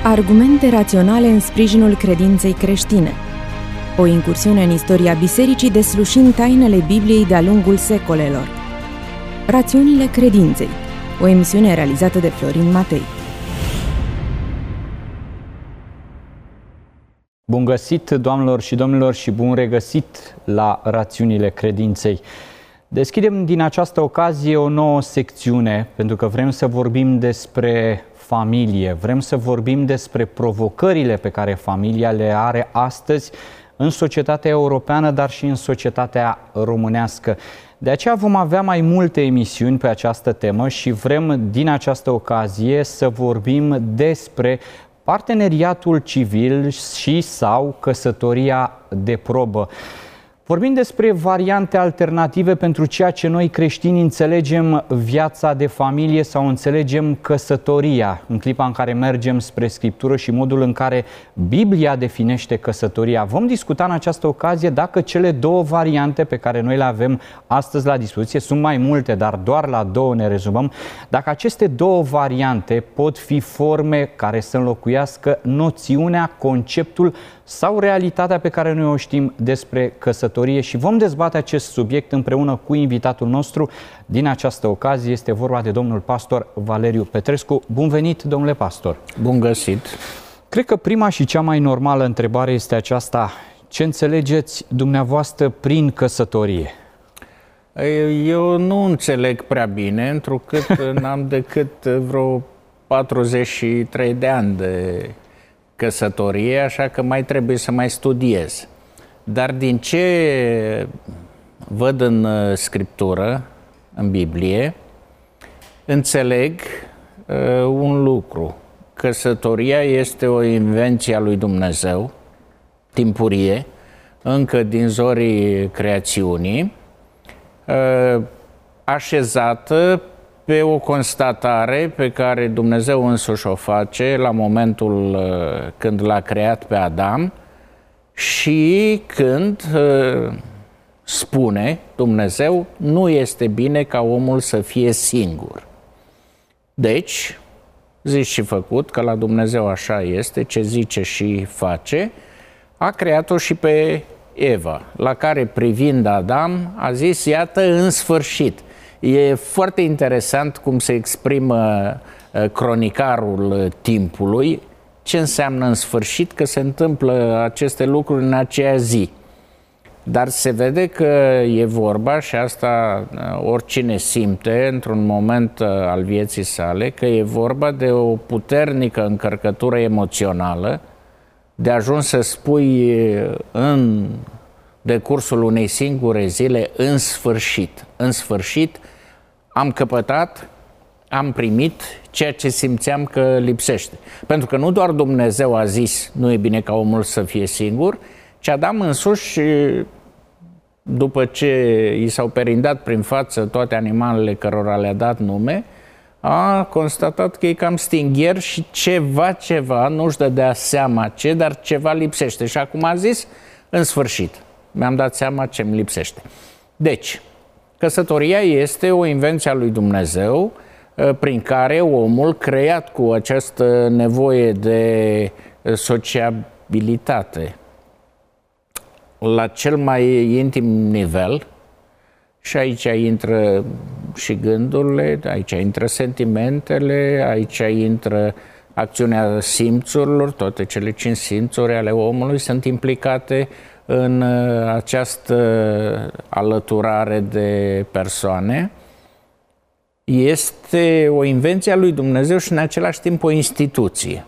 Argumente raționale în sprijinul credinței creștine. O incursiune în istoria bisericii deslușind tainele Bibliei de-a lungul secolelor. Rațiunile credinței. O emisiune realizată de Florin Matei. Bun găsit, doamnelor și domnilor, și bun regăsit la Rațiunile credinței. Deschidem din această ocazie o nouă secțiune, pentru că vrem să vorbim despre familie, vrem să vorbim despre provocările pe care familia le are astăzi în societatea europeană, dar și în societatea românească. De aceea vom avea mai multe emisiuni pe această temă și vrem din această ocazie să vorbim despre parteneriatul civil și sau căsătoria de probă. Vorbim despre variante alternative pentru ceea ce noi creștini înțelegem viața de familie sau înțelegem căsătoria, în clipa în care mergem spre Scriptură și modul în care Biblia definește căsătoria. Vom discuta în această ocazie dacă cele două variante pe care noi le avem astăzi la dispoziție, sunt mai multe, dar doar la două ne rezumăm, dacă aceste două variante pot fi forme care să înlocuiască noțiunea, conceptul sau realitatea pe care noi o știm despre căsătorie, și vom dezbate acest subiect împreună cu invitatul nostru. Din această ocazie este vorba de domnul pastor Valeriu Petrescu. Bun venit, domnule pastor! Bun găsit! Cred că prima și cea mai normală întrebare este aceasta: ce înțelegeți dumneavoastră prin căsătorie? Eu nu înțeleg prea bine, întrucât n-am decât vreo 43 de ani de căsătorie, așa că mai trebuie să mai studiez. Dar din ce văd în Scriptură, în Biblie, înțeleg un lucru. Căsătoria este o invenție a lui Dumnezeu, timpurie, încă din zorii creațiunii, așezată pe o constatare pe care Dumnezeu însuși o face la momentul când l-a creat pe Adam și când spune Dumnezeu: nu este bine ca omul să fie singur. Deci, zis și făcut, că la Dumnezeu așa este, ce zice și face, a creat-o și pe Eva, la care, privind Adam, a zis: iată, în sfârșit. E foarte interesant cum se exprimă cronicarul timpului, ce înseamnă în sfârșit, că se întâmplă aceste lucruri în aceea zi. Dar se vede că e vorba, și asta oricine simte într-un moment al vieții sale, că e vorba de o puternică încărcătură emoțională, de ajuns să spui în decursul unei singure zile: în sfârșit. În sfârșit am căpătat, am primit ceea ce simțeam că lipsește. Pentru că nu doar Dumnezeu a zis: nu e bine ca omul să fie singur, ci Adam însuși, după ce i s-au perindat prin față toate animalele cărora le-a dat nume, a constatat că e cam stingher și ceva, nu-și dădea seama ce, dar ceva lipsește. Și acum a zis: în sfârșit, mi-am dat seama ce-mi lipsește. Deci, căsătoria este o invenție a lui Dumnezeu, prin care omul, creat cu această nevoie de sociabilitate la cel mai intim nivel, și aici intră și gândurile, aici intră sentimentele, aici intră acțiunea simțurilor, toate cele 5 simțuri ale omului sunt implicate în această alăturare de persoane. Este o invenție a lui Dumnezeu și în același timp o instituție.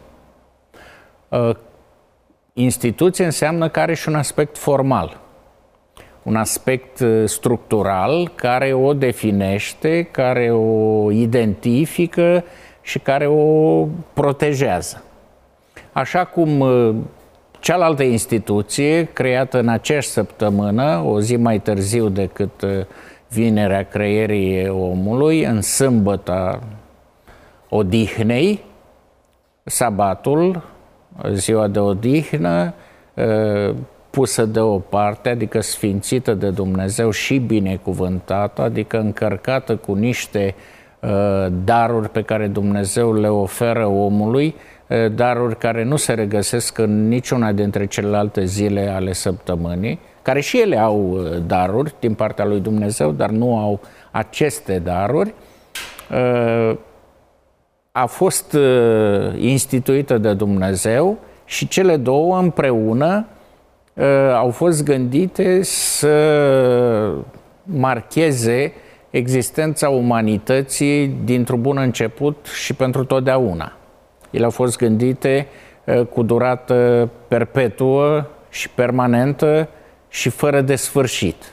Instituție înseamnă că are și un aspect formal, un aspect structural care o definește, care o identifică și care o protejează. Așa cum cealaltă instituție, creată în aceeași săptămână, o zi mai târziu decât vinerea creierii omului, în sâmbăta odihnei, sabatul, ziua de odihnă, pusă deoparte, adică sfințită de Dumnezeu și binecuvântată, adică încărcată cu niște daruri pe care Dumnezeu le oferă omului, daruri care nu se regăsesc în niciuna dintre celelalte zile ale săptămânii, care și ele au daruri din partea lui Dumnezeu, dar nu au aceste daruri, a fost instituită de Dumnezeu și cele două împreună au fost gândite să marcheze existența umanității dintr-un bun început și pentru totdeauna. Ele au fost gândite cu durată perpetuă și permanentă și fără de sfârșit.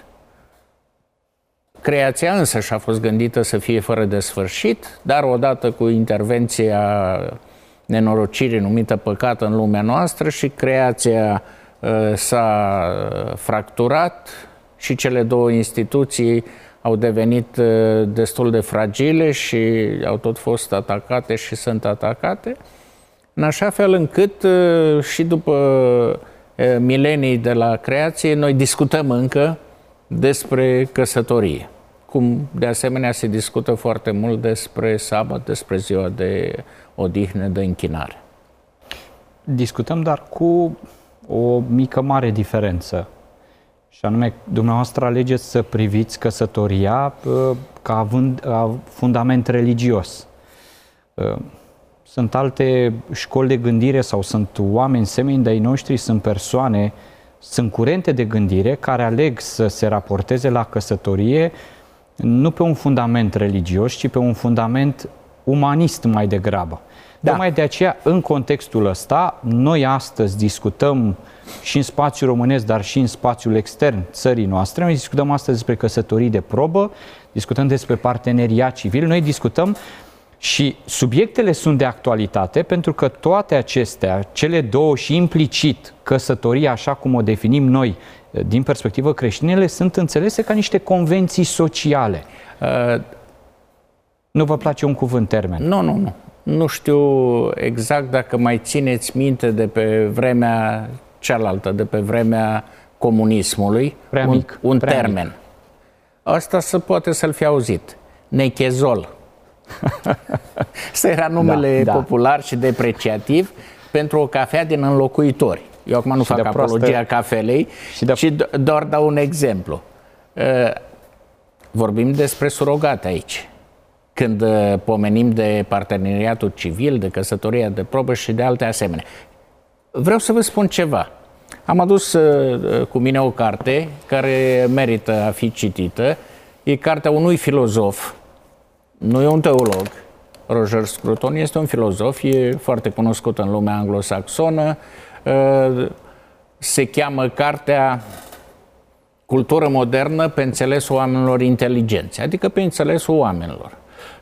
Creația însă și-a fost gândită să fie fără de sfârșit, dar odată cu intervenția nenorocirii numită păcat în lumea noastră și creația s-a fracturat și cele două instituții au devenit destul de fragile și au tot fost atacate și sunt atacate, în așa fel încât și după milenii de la creație noi discutăm încă despre căsătorie. Cum de asemenea se discută foarte mult despre sabat, despre ziua de odihnă, de închinare. Discutăm, dar cu o mică mare diferență. Și anume, dumneavoastră alegeți să priviți căsătoria ca având fundament religios. Sunt alte școli de gândire sau sunt oameni semeni de-ai noștri, sunt persoane, sunt curente de gândire care aleg să se raporteze la căsătorie nu pe un fundament religios, ci pe un fundament umanist mai degrabă. Da. Tocmai de aceea, în contextul ăsta, noi astăzi discutăm și în spațiul românesc, dar și în spațiul extern țării noastre. Noi discutăm astăzi despre căsătorii de probă, discutăm despre parteneriat civil, noi discutăm și subiectele sunt de actualitate pentru că toate acestea, cele două și implicit căsătoria, așa cum o definim noi din perspectivă creștină, sunt înțelese ca niște convenții sociale. Nu vă place un cuvânt termen? Nu. Nu știu exact dacă mai țineți minte de pe vremea cealaltă, de pe vremea comunismului, un termen. Mic. Asta se poate să-l fi auzit. Nechezol. Asta era numele popular și depreciativ pentru o cafea din înlocuitori. Eu acum nu fac apologia cafelei, ci doar dau un exemplu. Vorbim despre surogate aici. Când pomenim de parteneriatul civil, de căsătoria de probă și de alte asemenea. Vreau să vă spun ceva. Am adus cu mine o carte care merită a fi citită. E cartea unui filozof, nu e un teolog. Roger Scruton este un filozof, e foarte cunoscut în lumea anglosaxonă. Se cheamă cartea Cultură modernă pe înțelesul oamenilor inteligenți, adică pe înțelesul oamenilor.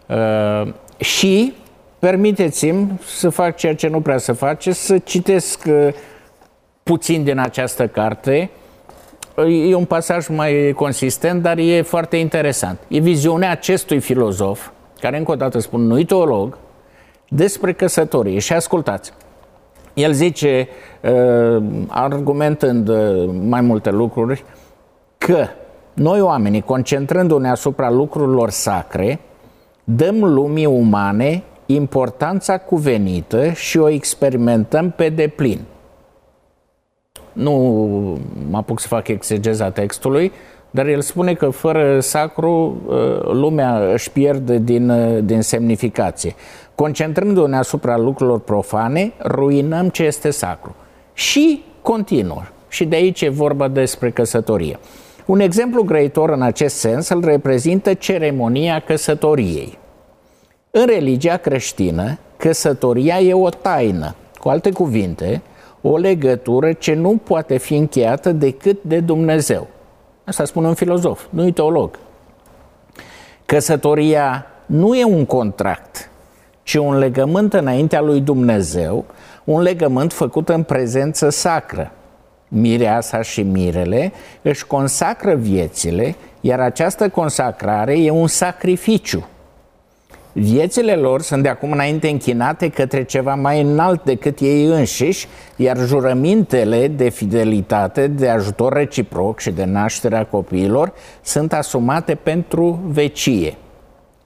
Și permiteți-mi să fac ceea ce nu prea se face, să citesc puțin din această carte. E un pasaj mai consistent, dar e foarte interesant. E viziunea acestui filozof, care încă o dată spun, nu-i teolog, despre căsătorie. Și ascultați, el zice, argumentând mai multe lucruri, că noi oamenii, concentrându-ne asupra lucrurilor sacre, dăm lumii umane importanța cuvenită și o experimentăm pe deplin. Nu mă apuc să fac exegeza textului, dar el spune că fără sacru lumea își pierde din semnificație. Concentrându-ne asupra lucrurilor profane, ruinăm ce este sacru. Și continuă. Și de aici e vorba despre căsătorie. Un exemplu grăitor în acest sens îl reprezintă ceremonia căsătoriei. În religia creștină, căsătoria e o taină, cu alte cuvinte, o legătură ce nu poate fi încheiată decât de Dumnezeu. Asta spune un filozof, nu-i teolog. Căsătoria nu e un contract, ci un legământ înaintea lui Dumnezeu, un legământ făcut în prezență sacră. Mireasa și mirele își consacră viețile, iar această consacrare e un sacrificiu. Viețile lor sunt de acum înainte închinate către ceva mai înalt decât ei înșiși, iar jurămintele de fidelitate, de ajutor reciproc și de nașterea copiilor sunt asumate pentru vecie.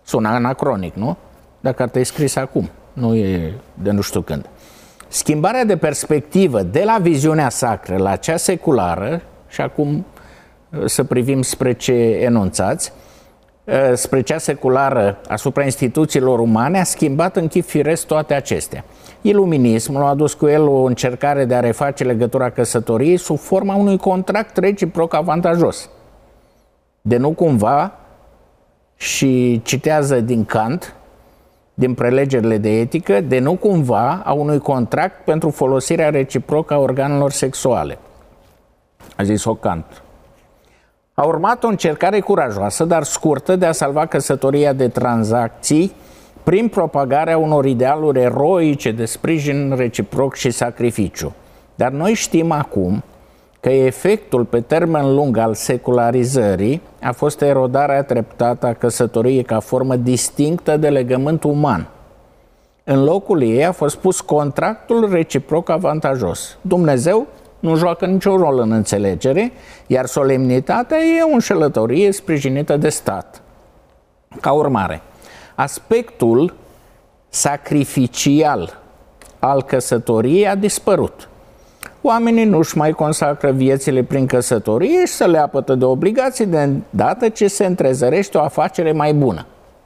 Sună anacronic, nu? Dacă ar fi scris acum, nu e de nu știu când. Schimbarea de perspectivă de la viziunea sacră la cea seculară, și acum să privim spre ce enunțați, spre cea seculară asupra instituțiilor umane, a schimbat în chip firesc toate acestea. Iluminismul a adus cu el o încercare de a reface legătura căsătoriei sub forma unui contract reciproc avantajos. De nu cumva, și citează din Kant, din prelegerile de etică, de nu cumva a unui contract pentru folosirea reciprocă a organelor sexuale. A zis-o Kant. A urmat o încercare curajoasă, dar scurtă, de a salva căsătoria de tranzacții prin propagarea unor idealuri eroice de sprijin reciproc și sacrificiu. Dar noi știm acum că efectul pe termen lung al secularizării a fost erodarea treptată a căsătoriei ca formă distinctă de legământ uman. În locul ei a fost pus contractul reciproc avantajos. Dumnezeu nu joacă niciun rol în înțelegere, iar solemnitatea e o înșelătorie sprijinită de stat. Ca urmare, aspectul sacrificial al căsătoriei a dispărut. Oamenii nu-și mai consacră viețile prin căsătorie și se leapătă de obligații de îndată ce se întrezărește o afacere mai bună.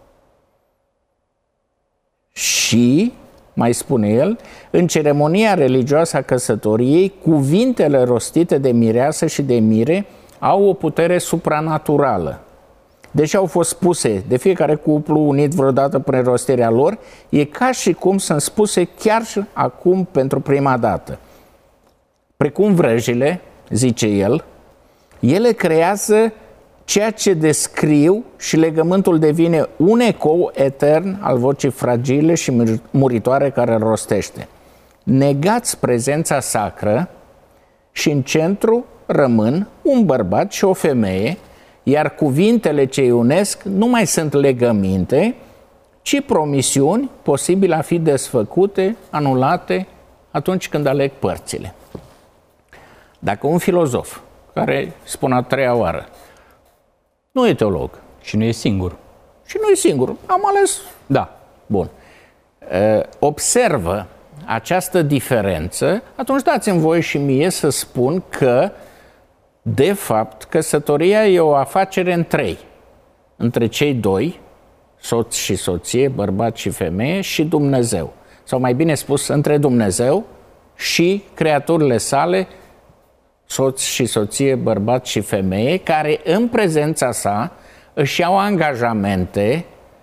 Și, mai spune el, în ceremonia religioasă a căsătoriei, cuvintele rostite de mireasă și de mire au o putere supranaturală. Deși au fost spuse de fiecare cuplu unit vreodată prin rostirea lor, e ca și cum sunt spuse chiar și acum pentru prima dată. Precum vrăjile, zice el, ele creează ceea ce descriu și legământul devine un ecou etern al vocii fragile și muritoare care îl rostește. Negați prezența sacră și în centru rămân un bărbat și o femeie, iar cuvintele ce îi unesc nu mai sunt legăminte, ci promisiuni posibile a fi desfăcute, anulate atunci când aleg părțile. Dacă un filozof, care spun a treia oară, nu e teolog. Și nu e singur. Și nu e singur. Am ales. Da. Bun. Observă această diferență, atunci dați-mi voie și mie să spun că, de fapt, căsătoria e o afacere în trei. Între cei doi, soț și soție, bărbat și femeie, și Dumnezeu. Sau mai bine spus, între Dumnezeu și creaturile sale, soț și soție, bărbat și femeie, care în prezența sa își iau angajamente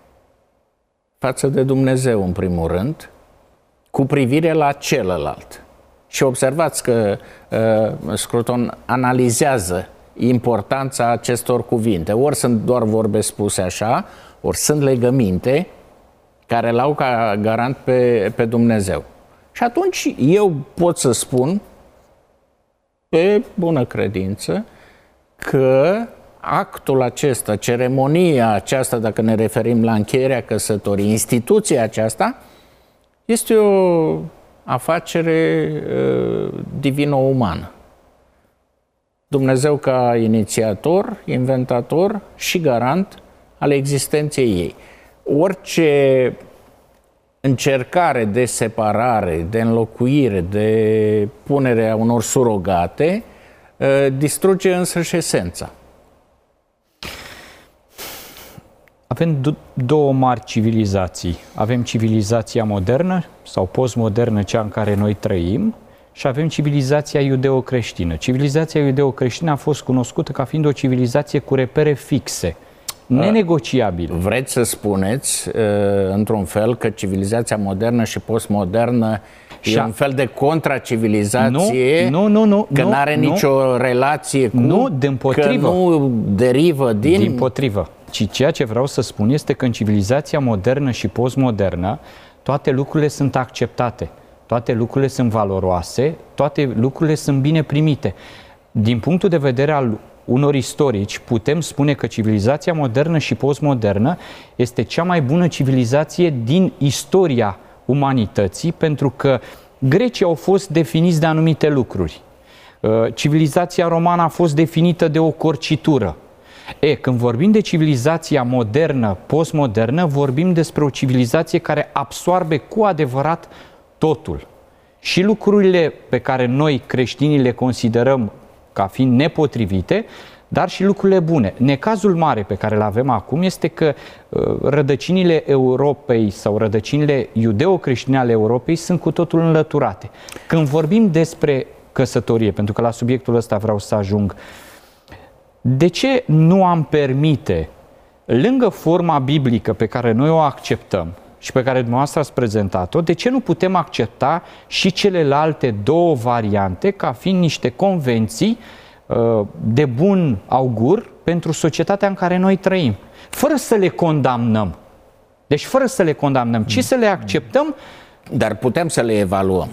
față de Dumnezeu, în primul rând, cu privire la celălalt. Și observați că Scruton analizează importanța acestor cuvinte. Ori sunt doar vorbe spuse așa, ori sunt legăminte care l-au ca garant pe Dumnezeu. Și atunci eu pot să spun pe bună credință că actul acesta, ceremonia aceasta, dacă ne referim la încheierea căsătoriei, instituția aceasta, este o afacere divino-umană. Dumnezeu ca inițiator, inventator și garant al existenței ei. Orice încercare de separare, de înlocuire, de punere a unor surogate, distruge însăși esența. Avem două mari civilizații. Avem civilizația modernă sau postmodernă, cea în care noi trăim, și avem civilizația iudeo-creștină. Civilizația iudeo-creștină a fost cunoscută ca fiind o civilizație cu repere fixe, nenegociabile. Vreți să spuneți, într-un fel, că civilizația modernă și postmodernă e un fel de contracivilizație? Nu. Că nu are nicio relație cu... Nu, dimpotrivă. Că nu derivă din... Dimpotrivă. Ci ceea ce vreau să spun este că în civilizația modernă și postmodernă toate lucrurile sunt acceptate, toate lucrurile sunt valoroase, toate lucrurile sunt bine primite. Din punctul de vedere al unor istorici, putem spune că civilizația modernă și postmodernă este cea mai bună civilizație din istoria umanității, pentru că grecii au fost definiți de anumite lucruri. Civilizația romană a fost definită de o corcitură. Când vorbim de civilizația modernă, postmodernă, vorbim despre o civilizație care absorbe cu adevărat totul. Și lucrurile pe care noi creștinii le considerăm ca fiind nepotrivite, dar și lucrurile bune. Necazul mare pe care îl avem acum este că rădăcinile Europei sau rădăcinile iudeo-creștine ale Europei sunt cu totul înlăturate. Când vorbim despre căsătorie, pentru că la subiectul ăsta vreau să ajung, de ce nu am permite, lângă forma biblică pe care noi o acceptăm și pe care dumneavoastră ați prezentat-o, de ce nu putem accepta și celelalte două variante ca fiind niște convenții de bun augur pentru societatea în care noi trăim, fără să le condamnăm. Deci fără să le condamnăm, ci să le acceptăm. Dar putem să le evaluăm.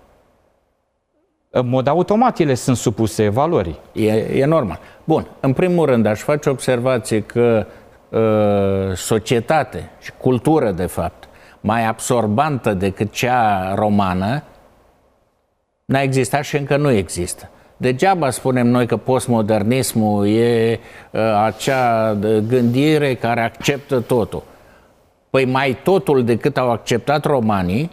În mod automat ele sunt supuse evaluării. E normal. Bun, în primul rând aș face observație că societate și cultură, de fapt, mai absorbantă decât cea romană n-a existat și încă nu există. Degeaba spunem noi că postmodernismul e acea gândire care acceptă totul. Păi mai totul decât au acceptat romanii,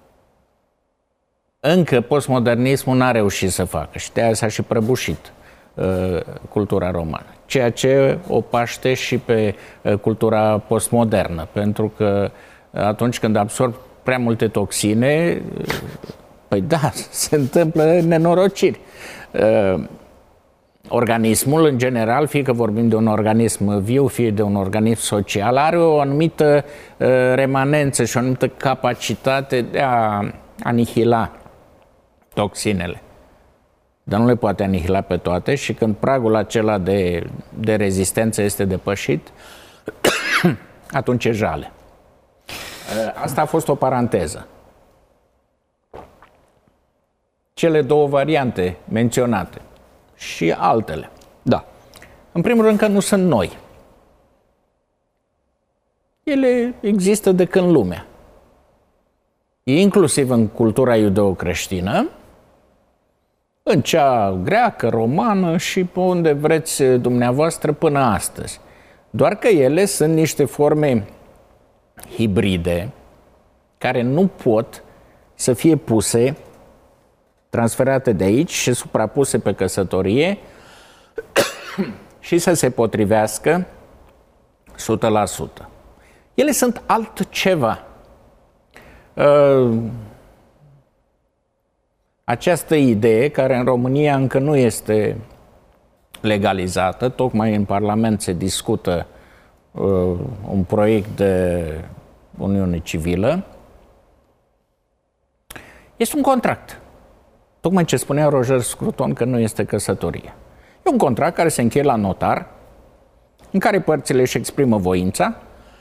încă postmodernismul n-a reușit să facă și de aia s-a și prăbușit cultura romană. Ceea ce o paște și pe cultura postmodernă, pentru că atunci când absorb prea multe toxine, păi da, se întâmplă nenorociri. Organismul, în general, fie că vorbim de un organism viu, fie de un organism social, are o anumită remanență și o anumită capacitate de a anihila toxinele. Dar nu le poate anihila pe toate și când pragul acela de rezistență este depășit, atunci e jale. Asta a fost o paranteză. Cele două variante menționate și altele. Da. În primul rând că nu sunt noi. Ele există de când lumea. Inclusiv în cultura iudeo-creștină, în cea greacă, romană și pe unde vreți dumneavoastră până astăzi. Doar că ele sunt niște forme hibride care nu pot să fie puse, transferate de aici și suprapuse pe căsătorie și să se potrivească 100%. Ele sunt altceva. Această idee, care în România încă nu este legalizată, tocmai în Parlament se discută un proiect de Uniune Civilă, este un contract. Tocmai ce spunea Roger Scruton că nu este căsătorie. E un contract care se încheie la notar, în care părțile își exprimă voința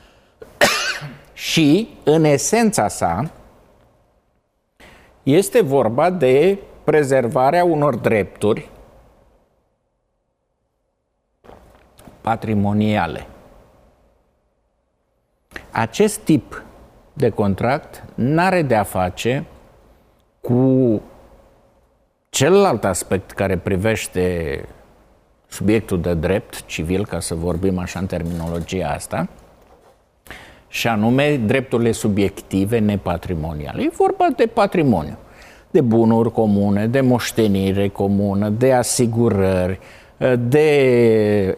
și, în esența sa, este vorba de prezervarea unor drepturi patrimoniale. Acest tip de contract n-are de a face cu celălalt aspect care privește subiectul de drept civil, ca să vorbim așa în terminologia asta, și anume drepturile subiective nepatrimoniale. E vorba de patrimoniu, de bunuri comune, de moștenire comună, de asigurări, de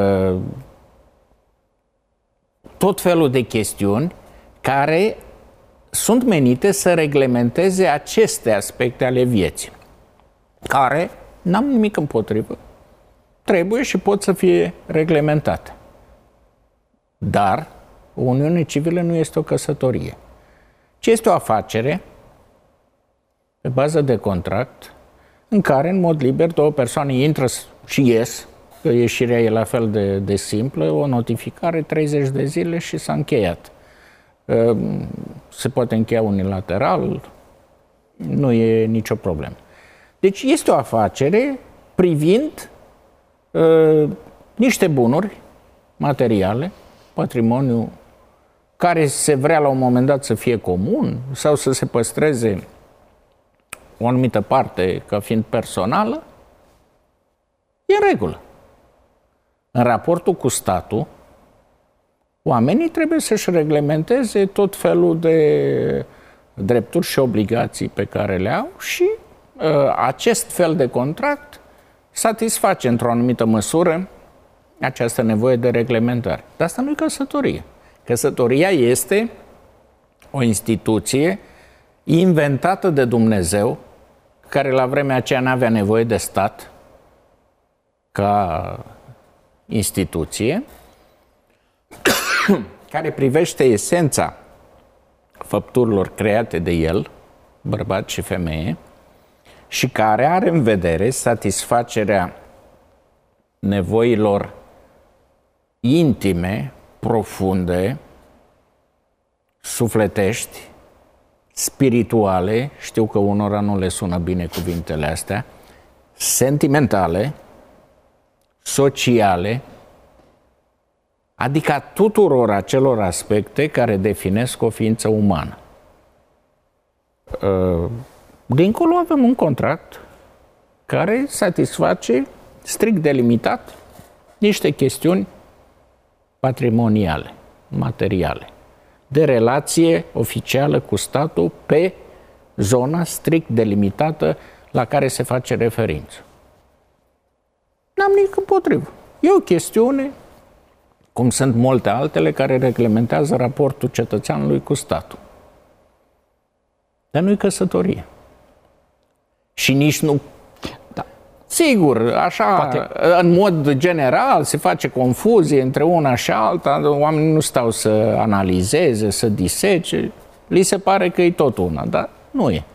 tot felul de chestiuni care sunt menite să reglementeze aceste aspecte ale vieții, care n-am nimic împotrivă, trebuie și pot să fie reglementate. Dar o uniune civilă nu este o căsătorie, ci este o afacere pe bază de contract în care, în mod liber, două persoane intră și ies, că ieșirea e la fel de simplă, o notificare, 30 de zile și s-a încheiat. Se poate încheia unilateral, nu e nicio problemă. Deci este o afacere privind niște bunuri materiale, patrimoniu care se vrea la un moment dat să fie comun sau să se păstreze o anumită parte ca fiind personală, e în regulă. În raportul cu statul, oamenii trebuie să-și reglementeze tot felul de drepturi și obligații pe care le au și acest fel de contract satisface într-o anumită măsură această nevoie de reglementare. Dar asta nu e căsătorie. Căsătoria este o instituție inventată de Dumnezeu, care la vremea aceea n-avea nevoie de stat ca instituție, care privește esența făpturilor create de el, bărbat și femeie, și care are în vedere satisfacerea nevoilor intime, profunde, sufletești, spirituale, știu că unora nu le sună bine cuvintele astea, sentimentale, sociale, adică tuturor acelor aspecte care definesc o ființă umană. Dincolo avem un contract care satisface strict delimitat niște chestiuni patrimoniale, materiale, de relație oficială cu statul pe zona strict delimitată la care se face referință. N-am nimic împotrivă. E o chestiune, cum sunt multe altele, care reglementează raportul cetățeanului cu statul. Dar nu-i căsătorie. Și nici nu... Da. Sigur, așa, poate, în mod general, se face confuzie între una și alta, oamenii nu stau să analizeze, să disece, li se pare că e tot una, dar nu e.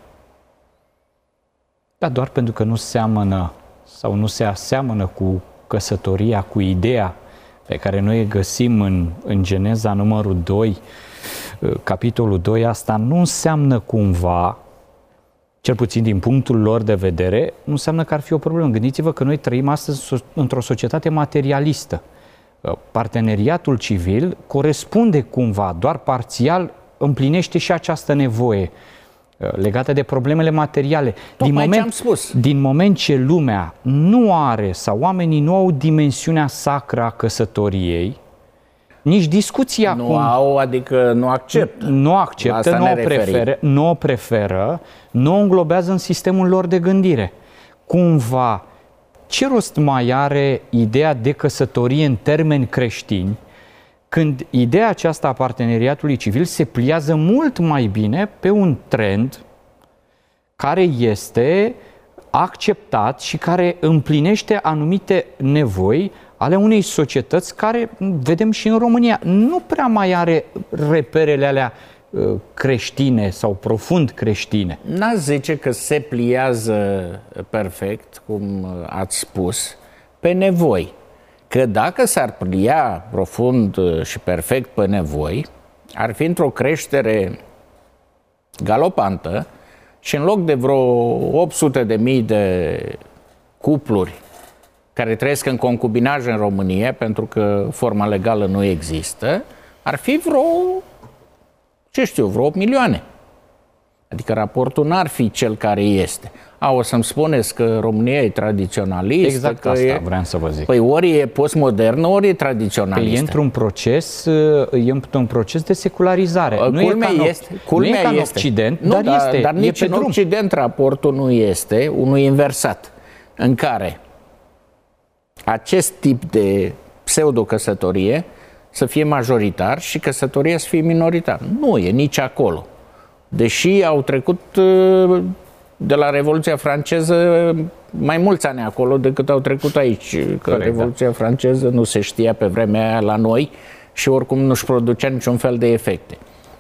Da, doar pentru că nu seamănă sau nu se aseamănă cu căsătoria, cu ideea pe care noi găsim în Geneza numărul 2, capitolul 2, asta nu înseamnă cumva, cel puțin din punctul lor de vedere, nu înseamnă că ar fi o problemă. Gândiți-vă că noi trăim astăzi într-o societate materialistă. Parteneriatul civil corespunde cumva, doar parțial, împlinește și această nevoie legată de problemele materiale. Din moment ce lumea nu are sau oamenii nu au dimensiunea sacră a căsătoriei, nici discuția nu au, adică nu acceptă. Nu acceptă, nu o preferă, nu o înglobează în sistemul lor de gândire. Cumva, ce rost mai are ideea de căsătorie în termeni creștini, când ideea aceasta a parteneriatului civil se pliază mult mai bine pe un trend care este acceptat și care împlinește anumite nevoi ale unei societăți care, vedem și în România, nu prea mai are reperele alea creștine sau profund creștine. N-aș zice că se pliază perfect, cum ați spus, pe nevoi. Că dacă s-ar plia profund și perfect pe nevoi, ar fi într-o creștere galopantă și în loc de vreo 800.000 de cupluri care trăiesc în concubinaj în România, pentru că forma legală nu există, ar fi vreo 8 milioane. Adică raportul n-ar fi cel care este. O să-mi spuneți că România e tradiționalistă. Exact că asta vreau să vă zic. Păi ori e postmodernă, ori e tradiționalistă. Păi e într-un proces de secularizare. Nu e ca în Occident, dar este. Dar nici în Occident raportul nu este unul inversat, în care acest tip de pseudo-căsătorie să fie majoritar și căsătoria să fie minoritar. Nu e nici acolo. Deși au trecut de la Revoluția franceză mai mulți ani acolo decât au trecut aici. Că corect, Revoluția franceză nu se știa pe vremea aia la noi și oricum nu-și producea niciun fel de efecte.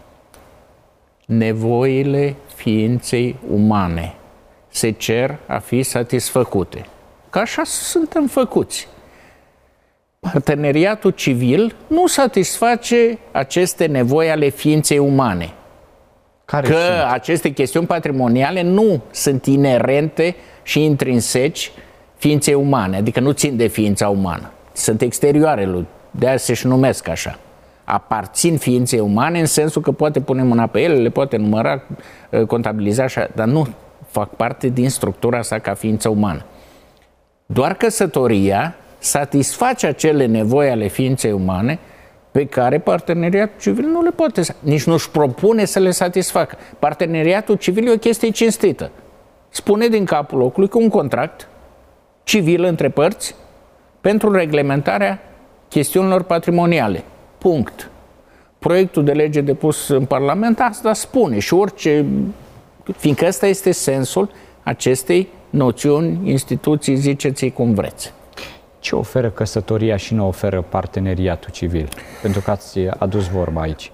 Nevoile ființei umane se cer a fi satisfăcute. Că așa suntem făcuți. Parteneriatul civil nu satisface aceste nevoi ale ființei umane. Aceste chestiuni patrimoniale nu sunt inerente și intrinseci ființei umane, adică nu țin de ființa umană. Sunt exterioare lui, de-aia se și numesc așa. Aparțin ființei umane în sensul că poate pune mâna pe ele, le poate număra, contabiliza așa, dar nu fac parte din structura sa ca ființă umană. Doar căsătoria satisface acele nevoi ale ființei umane pe care parteneriatul civil nu le poate, nici nu-și propune să le satisfacă. Parteneriatul civil e o chestie cinstită. Spune din capul locului că un contract civil între părți pentru reglementarea chestiunilor patrimoniale. Punct. Proiectul de lege depus în Parlament asta spune și orice, fiindcă ăsta este sensul acestei noțiuni, instituții, ziceți-i cum vreți. Ce oferă căsătoria și nu oferă parteneriatul civil? Pentru că ați adus vorba aici.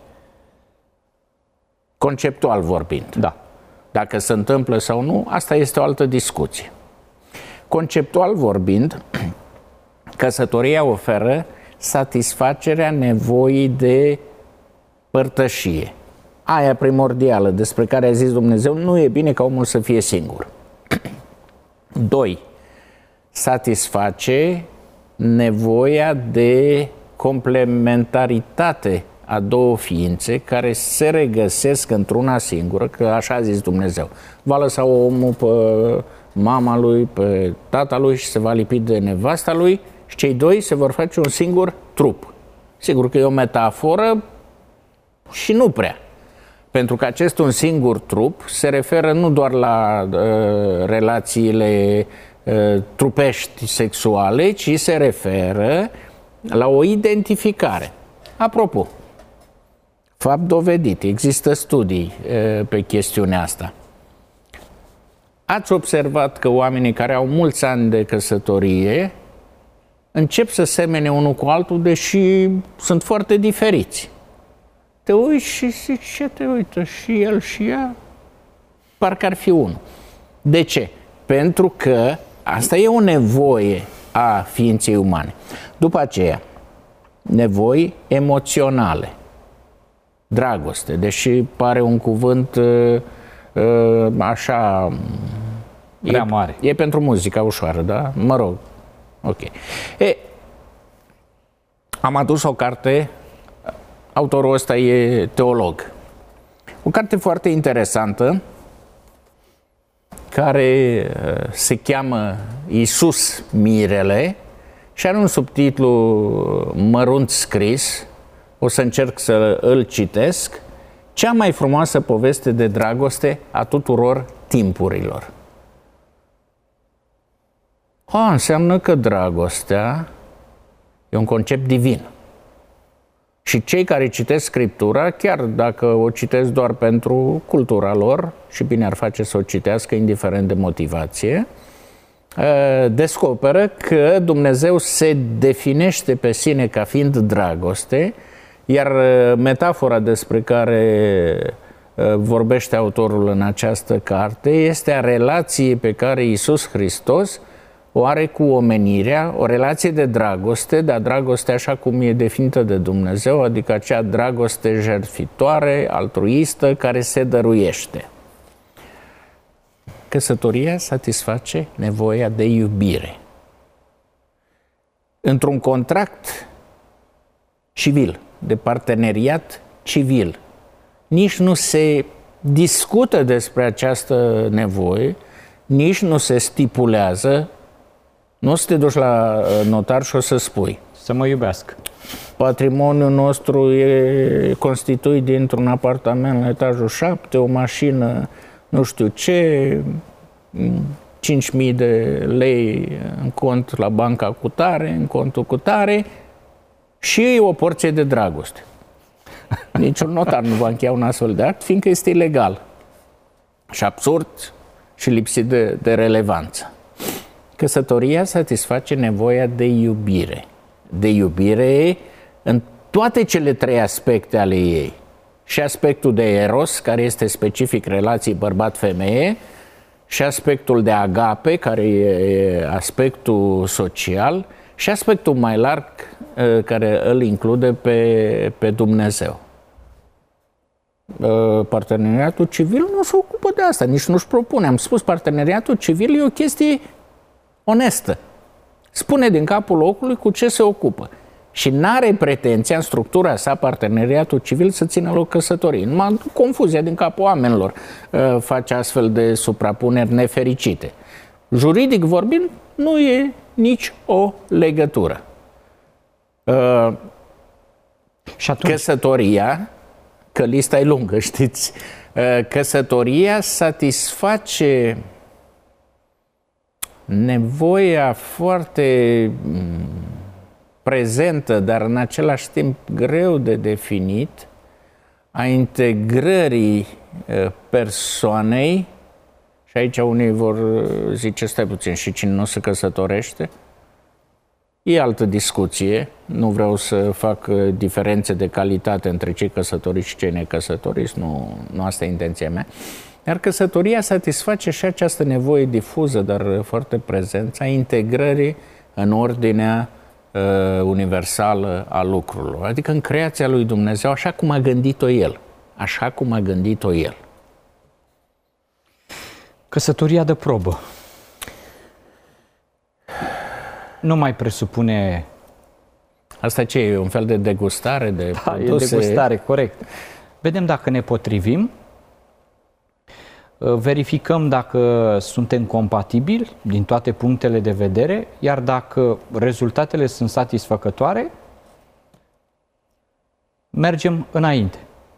Conceptual vorbind. Da. Dacă se întâmplă sau nu, asta este o altă discuție. Conceptual vorbind, căsătoria oferă satisfacerea nevoii de părtășie. Aia primordială despre care a zis Dumnezeu, nu e bine ca omul să fie singur. 2. Satisface nevoia de complementaritate a două ființe care se regăsesc într-una singură, că așa a zis Dumnezeu. Va lăsa omul pe mama lui, pe tata lui și se va lipi de nevasta lui și cei doi se vor face un singur trup. Sigur că e o metaforă și nu prea. Pentru că acest un singur trup se referă nu doar la relațiile trupești sexuale, ci se referă la o identificare. Apropo, fapt dovedit, există studii pe chestiunea asta. Ați observat că oamenii care au mulți ani de căsătorie încep să semene unul cu altul, deși sunt foarte diferiți. Te uiți și zici, ce te uită? Și el și ea? Parcă ar fi unul. De ce? Pentru că asta e o nevoie a ființei umane. După aceea, nevoi emoționale. Dragoste, deși pare un cuvânt așa... Prea mare. E pentru muzica ușoară, da? Mă rog. Ok. Am adus o carte, autorul ăsta e teolog. O carte foarte interesantă, care se cheamă Iisus Mirele și are un subtitlu mărunt scris, o să încerc să îl citesc, cea mai frumoasă poveste de dragoste a tuturor timpurilor. Înseamnă că dragostea e un concept divin. Și cei care citesc Scriptura, chiar dacă o citesc doar pentru cultura lor, și bine ar face să o citească indiferent de motivație, descoperă că Dumnezeu se definește pe sine ca fiind dragoste, iar metafora despre care vorbește autorul în această carte este a relației pe care Iisus Hristos o are cu omenirea, o relație de dragoste, dar dragoste așa cum e definită de Dumnezeu, adică acea dragoste jertfitoare, altruistă, care se dăruiește. Căsătoria satisface nevoia de iubire. Într-un contract civil, de parteneriat civil, nici nu se discută despre această nevoie, nici nu se stipulează. Nu o să te duci la notar și o să spui: să mă iubească. Patrimoniul nostru e constituit dintr-un apartament la etajul 7, o mașină nu știu ce, 5.000 de lei în cont la banca cu tare, în contul cu tare și o porție de dragoste. Niciun notar nu va încheia un astfel de act, fiindcă este ilegal și absurd și lipsit de relevanță. Căsătoria satisface nevoia de iubire. De iubire în toate cele trei aspecte ale ei. Și aspectul de eros, care este specific relației bărbat-femeie, și aspectul de agape, care e aspectul social, și aspectul mai larg, care îl include pe Dumnezeu. Parteneriatul civil nu se ocupă de asta, nici nu-și propune. Am spus, parteneriatul civil e o chestie onestă. Spune din capul locului cu ce se ocupă. Și n-are pretenția în structura sa, parteneriatul civil, să țină loc căsătorii. Numai confuzia din capul oamenilor face astfel de suprapuneri nefericite. Juridic vorbind, nu e nici o legătură. Și atunci... Căsătoria, că lista e lungă, știți, căsătoria satisface nevoia foarte prezentă, dar în același timp greu de definit, a integrării persoanei, și aici unii vor zice, stai puțin, și cine nu se căsătorește? E altă discuție, nu vreau să fac diferențe de calitate între cei căsătoriți și cei necăsătoriți, nu asta e intenția mea. Dar căsătoria satisface și această nevoie difuză, dar foarte prezență, a integrării în ordinea universală a lucrurilor. Adică în creația lui Dumnezeu, așa cum a gândit-o El. Așa cum a gândit-o El. Căsătoria de probă nu mai presupune... Asta ce e? Un fel de degustare de produse? E degustare, corect. Vedem dacă ne potrivim, verificăm dacă suntem compatibili din toate punctele de vedere, iar dacă rezultatele sunt satisfăcătoare, mergem înainte.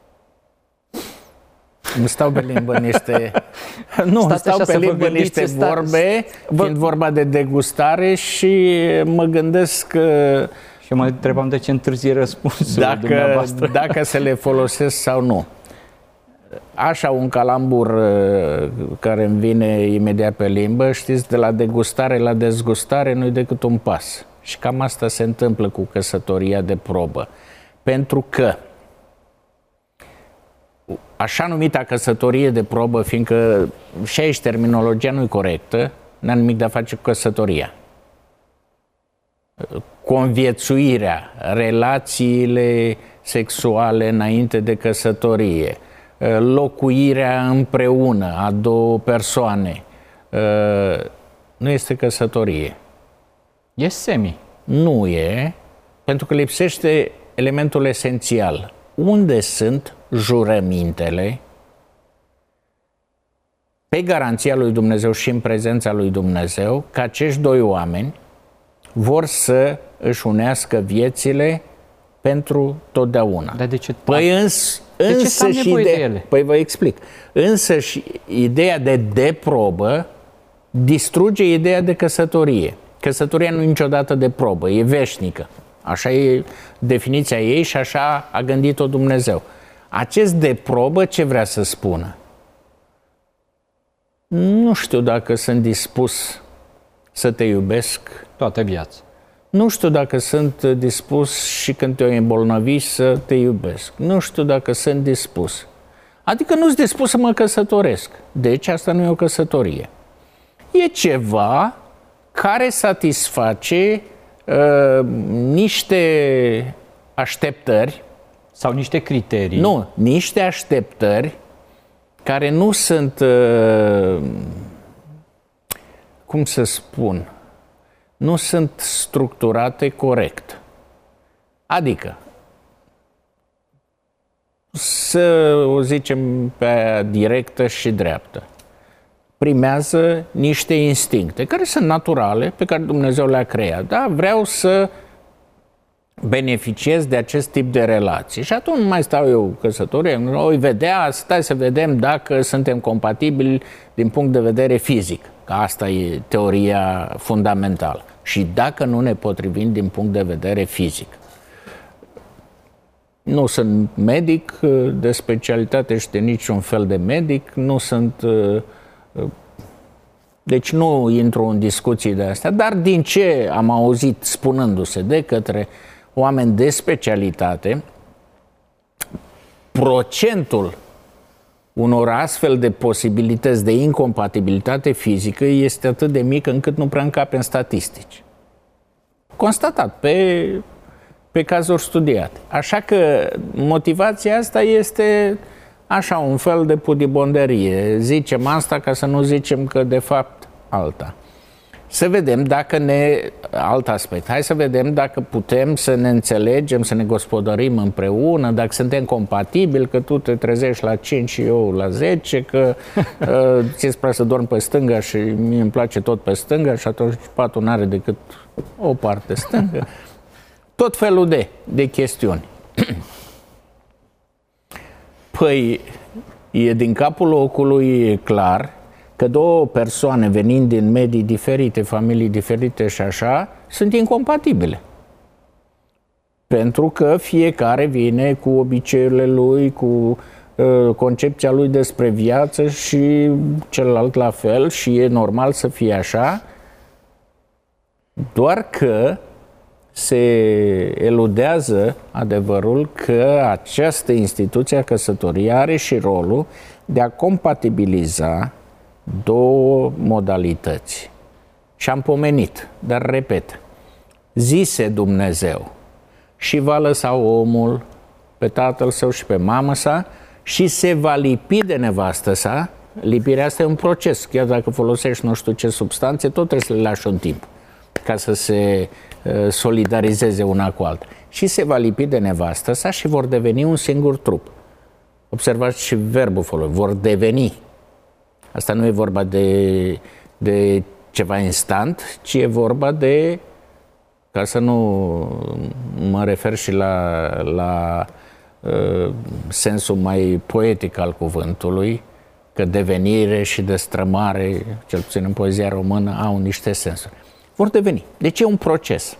Îmi stau pe limbă niște... Nu, îmi stau pe limbă niște vorbe, fiind vorba de degustare, și mă gândesc că... Și mă întrebam de ce întârzie răspunsul dumneavoastră. Dacă se le folosesc sau nu. Așa, un calambur care îmi vine imediat pe limbă, știți, de la degustare la dezgustare nu-i decât un pas. Și cam asta se întâmplă cu căsătoria de probă. Pentru că așa numita căsătorie de probă, fiindcă și aici terminologia nu e corectă, n-a nimic de a face cu căsătoria. Conviețuirea, relațiile sexuale înainte de căsătorie, locuirea împreună a două persoane, nu este căsătorie. E semi. Nu e, pentru că lipsește elementul esențial. Unde sunt jurămintele pe garanția lui Dumnezeu și în prezența lui Dumnezeu că acești doi oameni vor să își unească viețile pentru totdeauna? Dar de ce? Păi însă și de ele? Păi vă explic. Însă și ideea de deprobă distruge ideea de căsătorie. Căsătoria nu e niciodată de probă, e veșnică. Așa e definiția ei și așa a gândit-o Dumnezeu. Acest de probă ce vrea să spună? Nu știu dacă sunt dispus să te iubesc toată viața. Nu știu dacă sunt dispus și când te-o îmbolnăvi să te iubesc. Nu știu dacă sunt dispus. Adică nu sunt dispus să mă căsătoresc. Deci asta nu e o căsătorie. E ceva care satisface niște așteptări. Sau niște criterii. Nu, niște așteptări care nu sunt, cum să spun, nu sunt structurate corect. Adică, să o zicem pe directă și dreaptă, primează niște instincte care sunt naturale, pe care Dumnezeu le-a creat. Da? Vreau să beneficiez de acest tip de relații. Și atunci nu mai stau eu căsătorie, o vedea, stai să vedem dacă suntem compatibili din punct de vedere fizic. Că asta e teoria fundamentală. Și dacă nu ne potrivim din punct de vedere fizic. Nu sunt medic de specialitate și de niciun fel de medic, nu sunt... Deci nu intru în discuții de astea, dar din ce am auzit spunându-se de către oameni de specialitate, procentul unor astfel de posibilități de incompatibilitate fizică este atât de mic încât nu prea încape în statistici. Constatat pe cazuri studiate. Așa că motivația asta este așa un fel de pudibonderie. Zicem asta ca să nu zicem că de fapt alta. să vedem dacă alt aspect, hai să vedem dacă putem să ne înțelegem, să ne gospodărim împreună, dacă suntem compatibili, că tu te trezești la 5 și eu la 10, că ți-ți place să dormi pe stânga și mie îmi place tot pe stânga și atunci patul n-are decât o parte stângă. Tot felul de chestiuni. Păi, din capul locului e clar că două persoane venind din medii diferite, familii diferite și așa, sunt incompatibile. Pentru că fiecare vine cu obiceiurile lui, cu concepția lui despre viață și celălalt la fel și e normal să fie așa, doar că se eludează adevărul că această instituție a căsătoriei are și rolul de a compatibiliza două modalități. Și am pomenit, dar repet, zise Dumnezeu și va lăsa omul pe tatăl său și pe mamă sa și se va lipi de nevastă sa. Lipirea asta e un proces, chiar dacă folosești nu știu ce substanțe, tot trebuie să le lași un timp ca să se solidarizeze una cu alta. Și se va lipi de nevastă sa și vor deveni un singur trup. Observați și verbul folosit, vor deveni. Asta nu e vorba de ceva instant, ci e vorba de, ca să nu mă refer și la sensul mai poetic al cuvântului, că devenire și destrămare, cel puțin în poezia română, au niște sensuri. Vor deveni. Deci e un proces.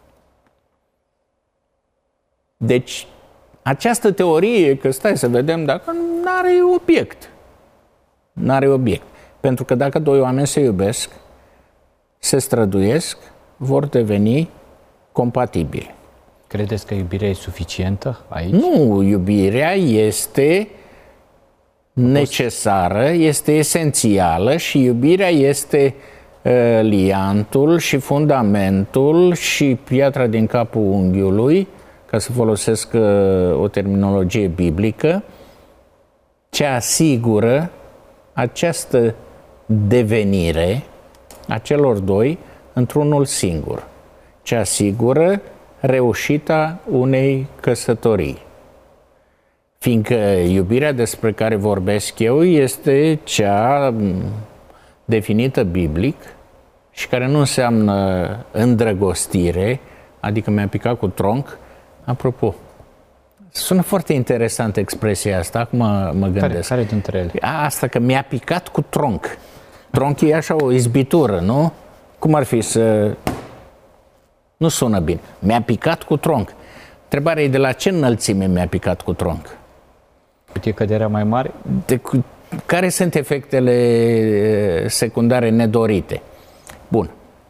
Deci această teorie, că stai să vedem dacă n-are obiect. N-are obiect. Pentru că dacă doi oameni se iubesc, se străduiesc, vor deveni compatibili. Credeți că iubirea e suficientă aici? Nu, iubirea este necesară, este esențială și iubirea este liantul și fundamentul și piatra din capul unghiului, ca să folosesc o terminologie biblică, ce asigură această devenire a celor doi într-unul singur, ce asigură reușita unei căsătorii. Fiindcă iubirea despre care vorbesc eu este cea definită biblic și care nu înseamnă îndrăgostire, adică mi-a picat cu tronc. Apropo, sună foarte interesant expresia asta, acum mă gândesc. Care dintre ele? Asta că mi-a picat cu tronc. Tronc e așa o izbitură, nu? Cum ar fi să... Nu sună bine. Mi-a picat cu tronc. Întrebarea e de la ce înălțime mi-a picat cu tronc? E căderea mai mare? Care sunt efectele secundare nedorite? Bun.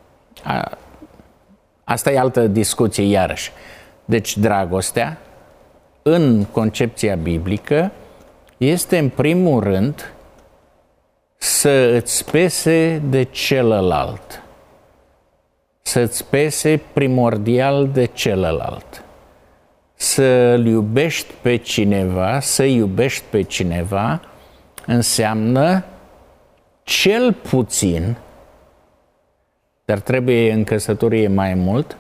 Asta e altă discuție iarăși. Deci dragostea, în concepția biblică, este în primul rând să îți pese de celălalt. Să-ți pese primordial de celălalt. Să-l iubești pe cineva, să iubești pe cineva, înseamnă cel puțin, dar trebuie în căsătorie mai mult,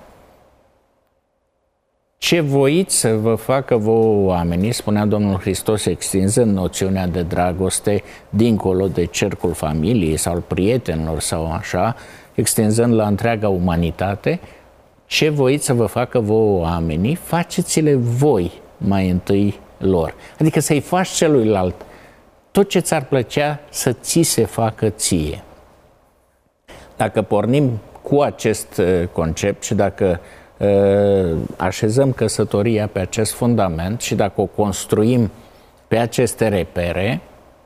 ce voiți să vă facă vouă oamenii, spunea Domnul Hristos, extinzând noțiunea de dragoste dincolo de cercul familiei sau al prietenilor sau așa, extinzând la întreaga umanitate, ce voiți să vă facă vouă oamenii, faceți-le voi mai întâi lor. Adică să-i faci celuilalt tot ce ți-ar plăcea să ți se facă ție. Dacă pornim cu acest concept și dacă așezăm căsătoria pe acest fundament și dacă o construim pe aceste repere,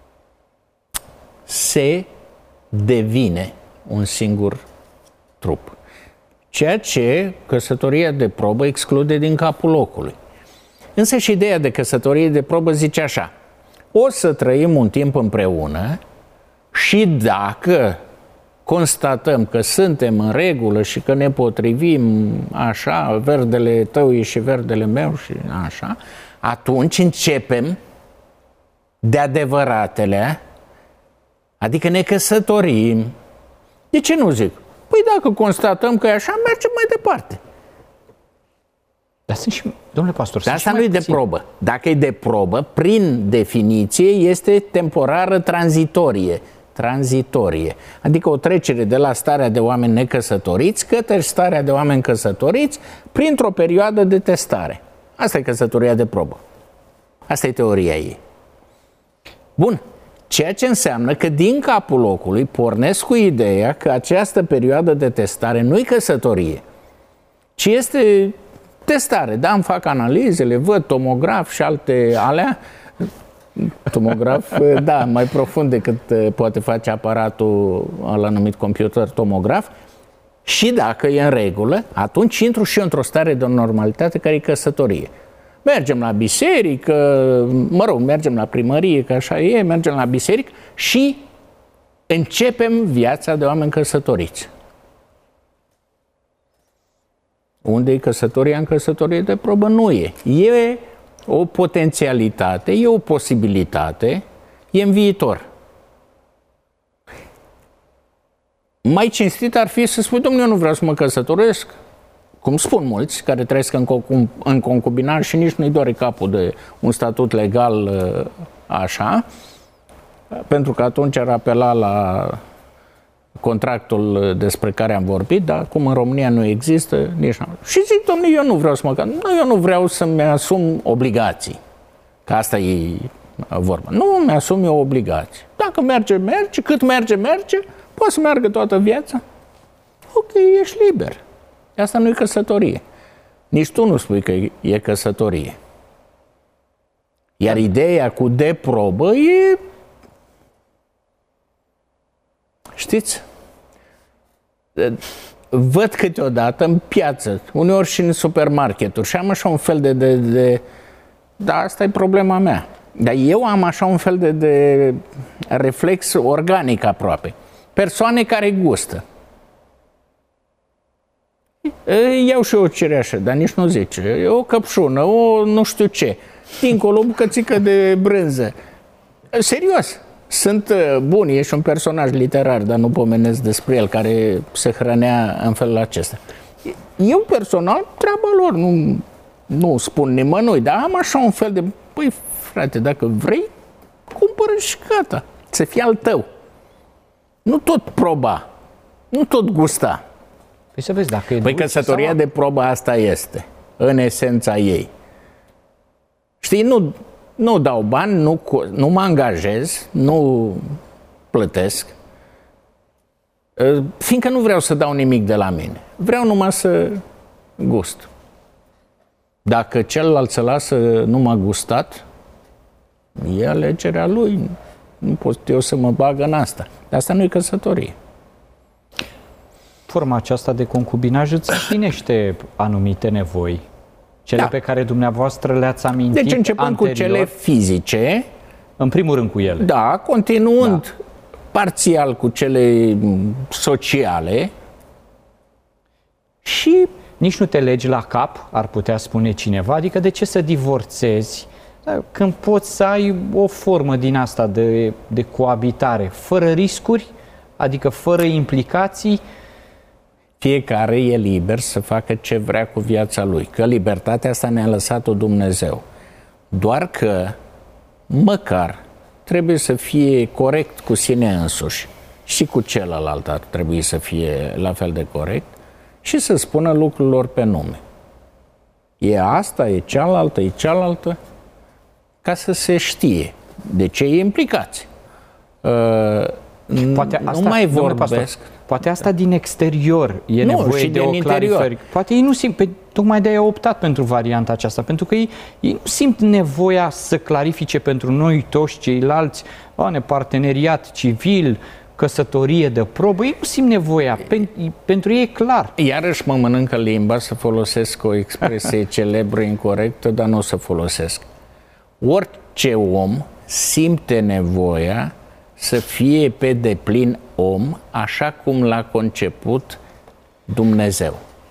se devine un singur trup. Ceea ce căsătoria de probă exclude din capul locului. Însă și ideea de căsătorie de probă zice așa: o să trăim un timp împreună și dacă constatăm că suntem în regulă și că ne potrivim așa, verdele tău e și verdele meu și așa, atunci începem de adevăratele, adică ne căsătorim. De ce nu zic? Păi dacă constatăm că e așa, mergem mai departe. Dar sunt și, domnule pastor, dar asta nu e de probă. Dacă e de probă, prin definiție, este temporară tranzitorie. Tranzitorie. Adică o trecere de la starea de oameni necăsătoriți către starea de oameni căsătoriți printr-o perioadă de testare. Asta e căsătoria de probă. Asta e teoria ei. Bun. Ceea ce înseamnă că din capul locului pornesc cu ideea că această perioadă de testare nu e căsătorie, ci este testare. Da, îmi fac analizele, văd tomograf și alte alea. Tomograf, da, mai profund decât poate face aparatul ăla numit computer tomograf. Și dacă e în regulă, atunci intru și eu într-o stare de normalitate care e căsătorie. Mergem la biserică, mergem la primărie, că așa e, mergem la biserică și începem viața de oameni căsătoriți. Unde e căsătoria în căsătorie de probă? Nu e. E o potențialitate, e o posibilitate, e în viitor. Mai cinstit ar fi să spui, domnule, eu nu vreau să mă căsătoresc, cum spun mulți care trăiesc în concubinaj și nici nu-i doare capul de un statut legal așa, pentru că atunci ar apela la contractul despre care am vorbit, dar cum în România nu există, nici nu. Și zic, domnule, eu nu vreau să eu nu vreau să-mi asum obligații. Că asta e vorba. Nu mi-asum eu obligații. Dacă merge, merge. Cât merge, merge. Poate să meargă toată viața. Ok, ești liber. Asta nu e căsătorie. Nici tu nu spui că e căsătorie. Iar ideea cu de probă e... Știți? Văd câteodată în piață, uneori și în supermarketuri, și am așa un fel de da, asta e problema mea. Dar eu am așa un fel de reflex organic aproape. Persoane care gustă. Iau și eu o cireașă, dar nici nu zice. O căpșună, o nu știu ce. Dincolo o bucățică de brânză. Serios. Sunt buni, e și un personaj literar, dar nu pomenesc despre el, care se hrănea în felul acesta. Eu personal, treaba lor, nu spun nimănui, dar am așa un fel de, păi frate, dacă vrei, cumpără și gata, să fie al tău. Nu tot proba, nu tot gusta. Păi să vezi dacă e Păi căsătoria de probă asta este, în esența ei. Știi, nu dau bani, nu mă angajez, nu plătesc, fiindcă nu vreau să dau nimic de la mine. Vreau numai să gust. Dacă celălalt se lasă numai gustat, e alegerea lui. Nu pot eu să mă bag în asta. Dar asta nu e căsătorie. Forma aceasta de concubinaj îți împlinește anumite nevoi. Cele pe care dumneavoastră le-ați amintit deci începând anterior, cu cele fizice. În primul rând cu ele. Da, continuând parțial cu cele sociale. Și nici nu te legi la cap, ar putea spune cineva. Adică de ce să divorțezi când poți să ai o formă din asta de coabitare, fără riscuri, adică fără implicații? Fiecare e liber să facă ce vrea cu viața lui, că libertatea asta ne-a lăsat-o Dumnezeu. Doar că, măcar, trebuie să fie corect cu sine însuși și cu celălalt ar trebui să fie la fel de corect și să spună lucrurilor pe nume. E asta, e cealaltă, ca să se știe de ce e implicați. Poate asta, nu mai vorbesc. Pastor, poate asta din exterior e nevoie și de o clarificare. Poate ei nu simt, tocmai de-aia au optat pentru varianta aceasta, pentru că ei nu simt nevoia să clarifice pentru noi toți ceilalți, parteneriat civil, căsătorie de probă, ei nu simt nevoia, pentru ei e clar. Iarăși mă mănâncă limba să folosesc o expresie celebră, incorectă, dar nu o să folosesc. Orice om simte nevoia să fie pe deplin om, așa cum l-a conceput Dumnezeu.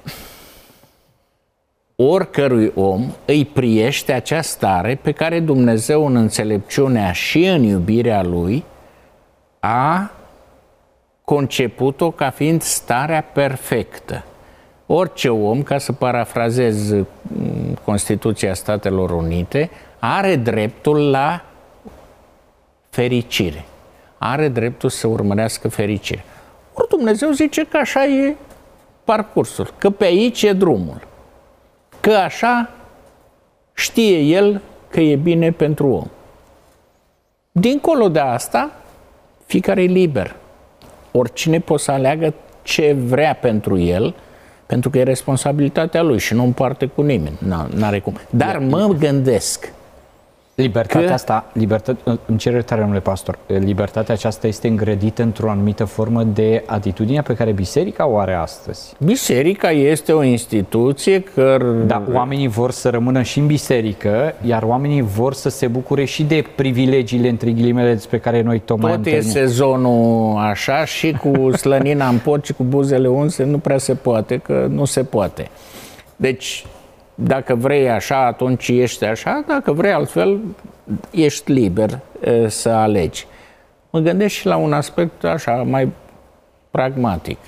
Oricărui om îi priește acea stare pe care Dumnezeu, în înțelepciunea și în iubirea Lui, a conceput-o ca fiind starea perfectă. Orice om, ca să parafrazez Constituția Statelor Unite, are dreptul la fericire. Are dreptul să urmărească fericire. Ori Dumnezeu zice că așa e parcursul, că pe aici e drumul, că așa știe El că e bine pentru om. Dincolo de asta, fiecare e liber. Oricine poate să aleagă ce vrea pentru el, pentru că e responsabilitatea lui și nu împarte cu nimeni. N-are cum. Dar mă gândesc libertatea asta, îmi cer iertare, domnule pastor, libertatea aceasta este îngrădită într-o anumită formă de atitudine pe care biserica o are astăzi. Biserica este o instituție Da, oamenii vor să rămână și în biserică, iar oamenii vor să se bucure și de privilegiile, între ghilimele, despre care noi tocmai am tot e sezonul așa și cu slănina în pot și cu buzele unse nu prea se poate, că nu se poate. Deci, dacă vrei așa, atunci ești așa, dacă vrei altfel, ești liber să alegi. Mă gândesc și la un aspect așa, mai pragmatic.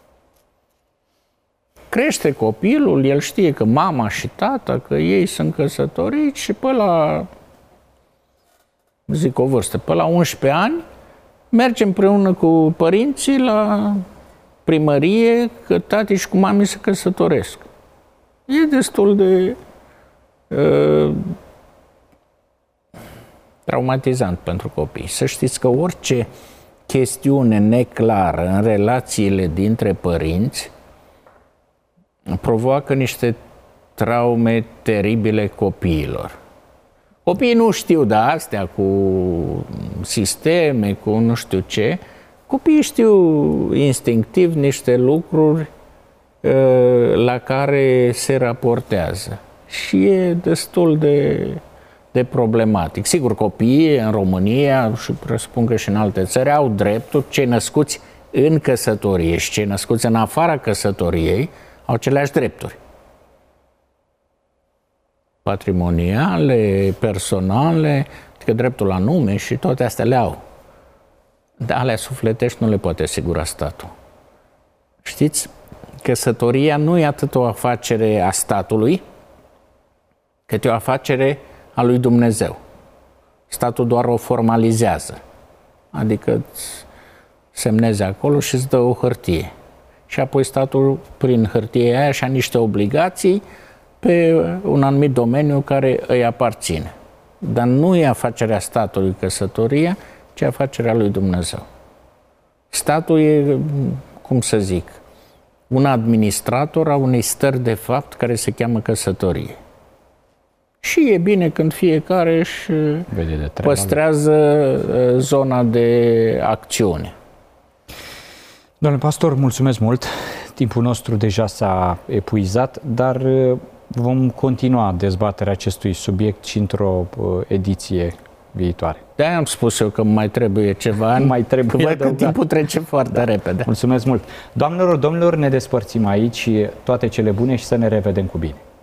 Crește copilul, el știe că mama și tata, că ei sunt căsătoriți și pe la, zic o vârstă, pe la 11 ani, merge împreună cu părinții la primărie că tati și cu mami se căsătoresc. E destul de traumatizant pentru copii. Să știți că orice chestiune neclară în relațiile dintre părinți provoacă niște traume teribile copiilor. Copiii nu știu de astea cu sisteme, cu nu știu ce. Copiii știu instinctiv niște lucruri la care se raportează. Și e destul de problematic. Sigur, copiii în România, și presupun că și în alte țări, au dreptul, cei născuți în căsătorie și cei născuți în afara căsătoriei au aceleași drepturi. Patrimoniale, personale, adică dreptul la nume și toate astea le au. Dar alea sufletești nu le poate asigura statul. Știți? Căsătoria nu e atât o afacere a statului, cât e o afacere a lui Dumnezeu. Statul doar o formalizează. Adică îți semnezi acolo și îți dă o hârtie. Și apoi statul, prin hârtie aia, și-a niște obligații pe un anumit domeniu care îi aparține. Dar nu e afacerea statului căsătoria, ci afacerea lui Dumnezeu. Statul e, cum să zic, un administrator a unei stări de fapt care se cheamă căsătorie. Și e bine când fiecare își păstrează zona de acțiune. Domnule pastor, mulțumesc mult. Timpul nostru deja s-a epuizat, dar vom continua dezbaterea acestui subiect și într-o ediție viitoare. De-aia am spus eu că mai trebuie ceva ani, mai trebuie că timpul trece foarte repede. Mulțumesc mult. Doamnelor, domnilor, ne despărțim aici, toate cele bune și să ne revedem cu bine.